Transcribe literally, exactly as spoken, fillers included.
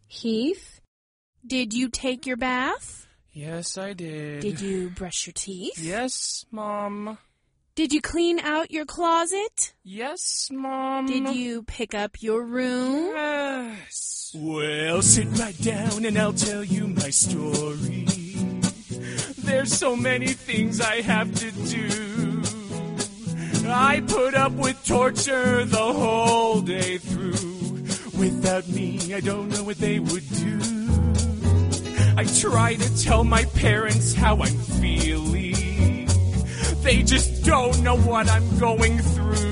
Heath, did you take your bath? Yes, I did. Did you brush your teeth? Yes, Mom. Did you clean out your closet? Yes, Mom. Did you pick up your room? Yes. Well, sit right down and I'll tell you my story. There's so many things I have to do. I put up with torture the whole day through. Without me, I don't know what they would do. I try to tell my parents how I'm feeling. They just don't know what I'm going through.